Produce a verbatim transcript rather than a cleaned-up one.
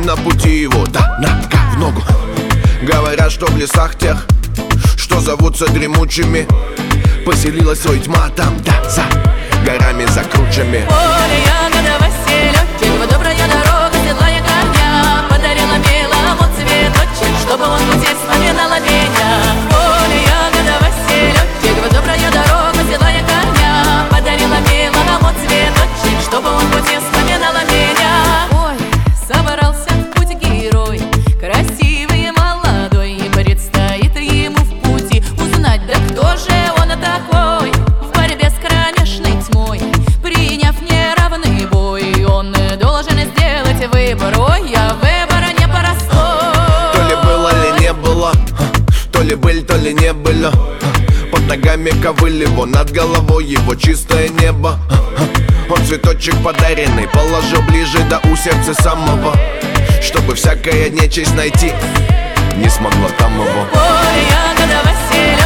на пути его, да, нога в ногу. Говорят, что в лесах тех, что зовутся дремучими, поселилась свой тьма там, да, за горами, за кручами. Поле, ягодовый селедчик, добрая дорога, седлая коня, подарила белому цветочек, чтобы он в пути вспоминал меня. Поле, ягодовый селедчик, добрая дорога, седлая коня, подарила белому цветочек, чтобы он в пути вспоминал меня. Ой, собрался в путь герой, красивый и молодой, и предстоит ему в пути узнать, да кто же он такой. В борьбе с кромешной тьмой, приняв неравный бой, он должен сделать выбор. Ой, а выбор непростой. То ли было, ли не было, то ли были, то ли не были. Под ногами ковыль его, над головой его чистое небо. Он цветочек подаренный положил ближе до у сердца самого, чтобы всякая нечисть найти не смогла там его. Поле, ягодовый селедчик,